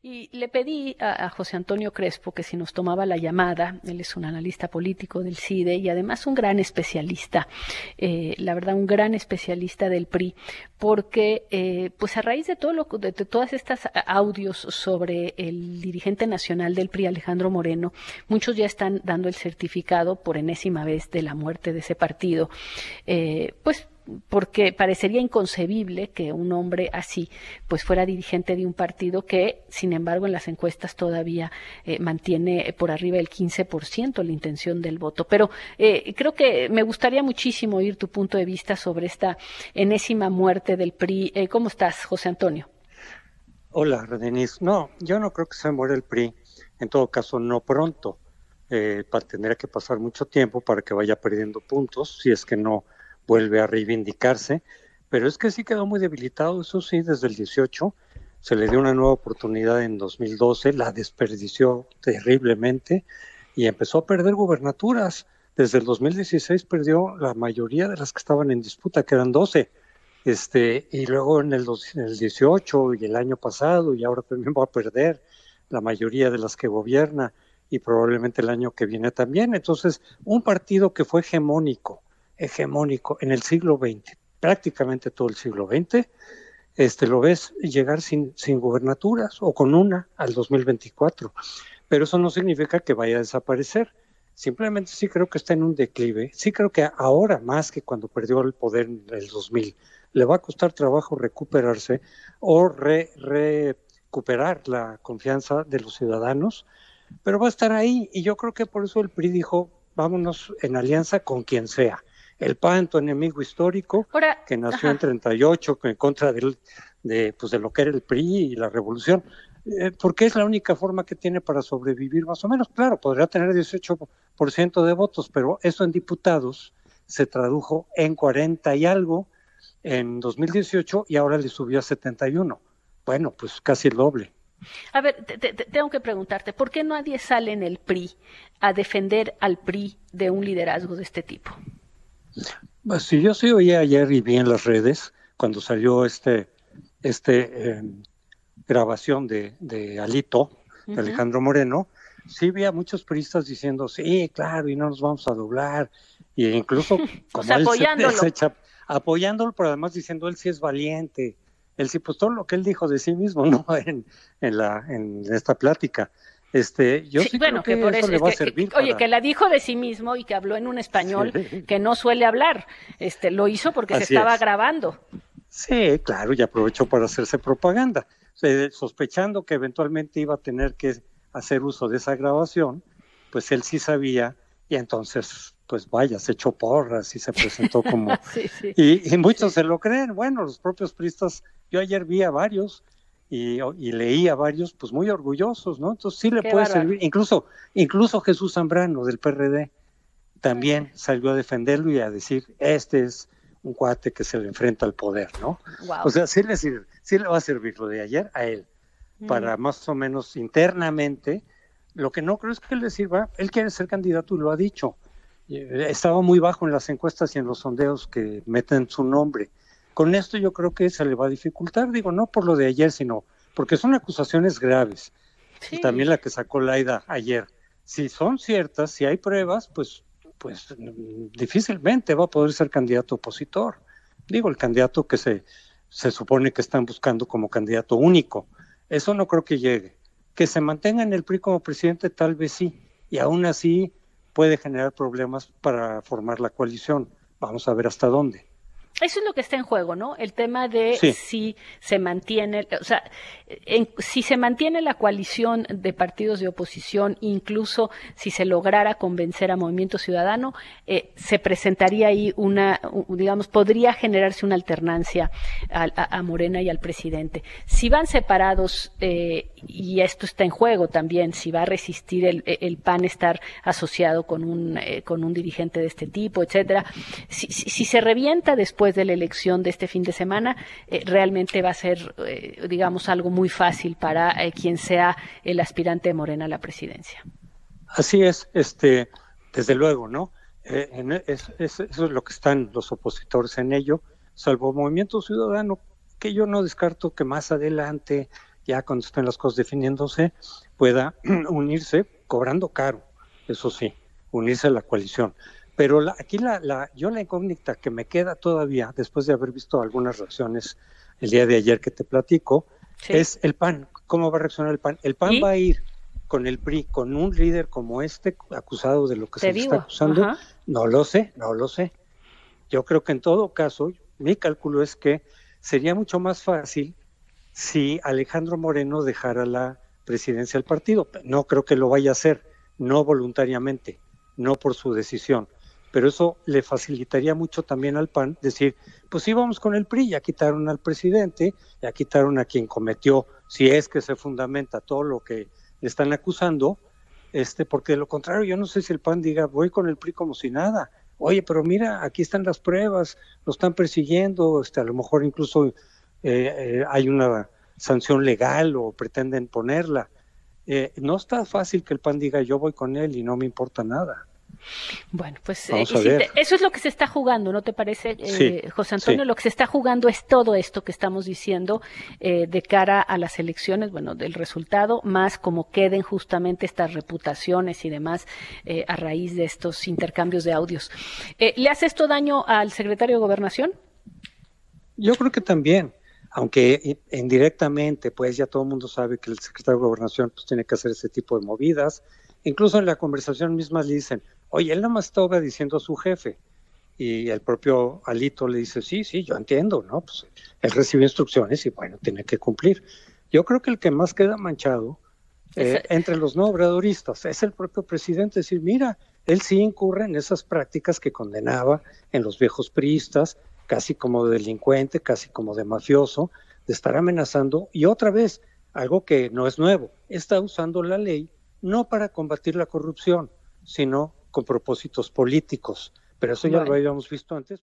Y le pedí a José Antonio Crespo que si nos tomaba la llamada. Él es un analista político del CIDE y además un gran especialista, la verdad, un gran especialista del PRI, porque pues a raíz de de todas estas audios sobre el dirigente nacional del PRI, Alejandro Moreno, muchos ya están dando el certificado por enésima vez de la muerte de ese partido, pues porque parecería inconcebible que un hombre así pues fuera dirigente de un partido que, sin embargo, en las encuestas todavía mantiene por arriba del 15% la intención del voto. Pero creo que me gustaría muchísimo oír tu punto de vista sobre esta enésima muerte del PRI. ¿Cómo estás, José Antonio? Hola, Denise. No, yo no creo que se muera el PRI. En todo caso, no pronto. Tendría que pasar mucho tiempo para que vaya perdiendo puntos, si es que no vuelve a reivindicarse, pero es que sí quedó muy debilitado, eso sí, desde el 18, se le dio una nueva oportunidad en 2012, la desperdició terriblemente y empezó a perder gubernaturas. Desde el 2016 perdió la mayoría de las que estaban en disputa, que eran 12, y luego en el 18 y el año pasado, y ahora también va a perder la mayoría de las que gobierna, y probablemente el año que viene también. Entonces, un partido que fue hegemónico en el siglo XX, prácticamente todo el siglo XX, lo ves llegar sin gubernaturas o con una al 2024. Pero eso no significa que vaya a desaparecer. Simplemente sí creo que está en un declive. Sí creo que ahora, más que cuando perdió el poder en el 2000, le va a costar trabajo recuperarse o recuperar la confianza de los ciudadanos, pero va a estar ahí. Y yo creo que por eso el PRI dijo, vámonos en alianza con quien sea. El PAN, tu enemigo histórico, Ahora, que nació en ajá. 38 en contra de lo que era el PRI y la revolución, porque es la única forma que tiene para sobrevivir más o menos. Claro, podría tener 18% de votos, pero eso en diputados se tradujo en 40 y algo en 2018 y ahora le subió a 71. Bueno, pues casi el doble. A ver, tengo que preguntarte, ¿por qué nadie sale en el PRI a defender al PRI de un liderazgo de este tipo? Pues, si yo sí oí ayer y vi en las redes, cuando salió este grabación de Alito, de Uh-huh. Alejandro Moreno, sí vi a muchos priistas diciendo, sí, claro, y no nos vamos a doblar, y incluso O como sea, él se apoyándolo. echa, apoyándolo, pero además diciendo, él sí es valiente, él sí, pues todo lo que él dijo de sí mismo, ¿no? En esta plática. Yo Sí, sí creo bueno, que que por eso eso, le es va a que, servir oye, que para... la dijo de sí mismo y que habló en un español Sí, que no suele hablar. Lo hizo porque se así estaba es. grabando. Sí, claro, y aprovechó para hacerse propaganda, sospechando que eventualmente iba a tener que hacer uso de esa grabación, pues él sí sabía, y entonces, pues vaya, se echó porras y se presentó como... Sí, sí, Y muchos sí. se lo creen, bueno, los propios priistas, yo ayer vi a varios y leí a varios, pues muy orgullosos, ¿no? Entonces sí le Qué puede bárbaro. servir, incluso Jesús Zambrano del PRD, también salió a defenderlo y a decir, este es un cuate que se le enfrenta al poder, ¿no? O Wow. sea, sí le va a servir lo de ayer a él, Mm. para más o menos internamente. Lo que no creo es que le sirva, él quiere ser candidato y lo ha dicho. Estaba muy bajo en las encuestas y en los sondeos que meten su nombre. Con esto yo creo que se le va a dificultar, digo, no por lo de ayer, sino porque son acusaciones graves. Y Sí. también la que sacó Laida ayer. Si son ciertas, si hay pruebas, pues difícilmente va a poder ser candidato opositor. Digo, el candidato que se supone que están buscando como candidato único. Eso no creo que llegue. Que se mantenga en el PRI como presidente, tal vez sí. Y aún así puede generar problemas para formar la coalición. Vamos a ver hasta dónde. Eso es lo que está en juego, ¿no? El tema de Sí, si se mantiene, o sea, si se mantiene la coalición de partidos de oposición, incluso si se lograra convencer a Movimiento Ciudadano, se presentaría ahí digamos, podría generarse una alternancia a Morena y al presidente. Si van separados, y esto está en juego también, si va a resistir el PAN estar asociado con un dirigente de este tipo, etcétera. Si se revienta después de la elección de este fin de semana, realmente va a ser, digamos, algo muy fácil para quien sea el aspirante de Morena a la presidencia. así es, desde luego, ¿no? Eso es lo que están los opositores en ello, salvo Movimiento Ciudadano, que yo no descarto que más adelante, ya cuando estén las cosas definiéndose, pueda unirse, cobrando caro, eso sí, unirse a la coalición. Pero aquí la incógnita que me queda todavía, después de haber visto algunas reacciones el día de ayer que te platico, Sí. es el PAN. ¿Cómo va a reaccionar el PAN? El PAN va a ir con el PRI, con un líder como este, acusado de lo que se le está acusando. Ajá. No lo sé. Yo creo que en todo caso, mi cálculo es que sería mucho más fácil si Alejandro Moreno dejara la presidencia del partido. No creo que lo vaya a hacer, no voluntariamente, no por su decisión. Pero eso le facilitaría mucho también al PAN decir, pues sí, vamos con el PRI, ya quitaron al presidente, ya quitaron a quien cometió, si es que se fundamenta todo lo que le están acusando, porque de lo contrario yo no sé si el PAN diga, voy con el PRI como si nada. Oye, pero mira, aquí están las pruebas, lo están persiguiendo, a lo mejor incluso hay una sanción legal o pretenden ponerla. No está fácil que el PAN diga, yo voy con él y no me importa nada. Bueno, pues eso es lo que se está jugando, ¿no te parece, sí, José Antonio? Sí. Lo que se está jugando es todo esto que estamos diciendo de cara a las elecciones, bueno, del resultado, más como queden justamente estas reputaciones y demás a raíz de estos intercambios de audios. ¿Le hace esto daño al secretario de Gobernación? Yo creo que también, aunque indirectamente, pues ya todo el mundo sabe que el secretario de Gobernación pues tiene que hacer ese tipo de movidas. Incluso en la conversación misma le dicen, oye, él nada más está obedeciendo a su jefe. Y el propio Alito le dice, sí, yo entiendo, ¿no? Pues él recibe instrucciones y bueno, tiene que cumplir. Yo creo que el que más queda manchado entre los no obradoristas es el propio presidente. Es decir, mira, él sí incurre en esas prácticas que condenaba en los viejos priistas, casi como de delincuente, casi como de mafioso, de estar amenazando. Y otra vez, algo que no es nuevo, está usando la ley no para combatir la corrupción, sino con propósitos políticos. Pero eso ya lo habíamos visto antes.